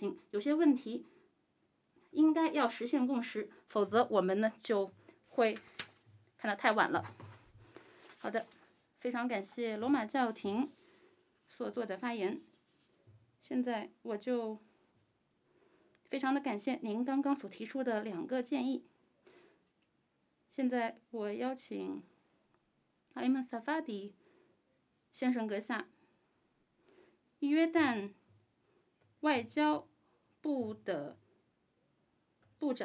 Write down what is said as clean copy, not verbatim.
情，有些问题应该要实现共识，否则我们呢就会看得太晚了。好的，非常感谢罗马教廷所做的发言。现在我就非常的感谢您刚刚所提出的2个建议。现在我邀请艾曼萨法迪先生阁下，约旦外交部的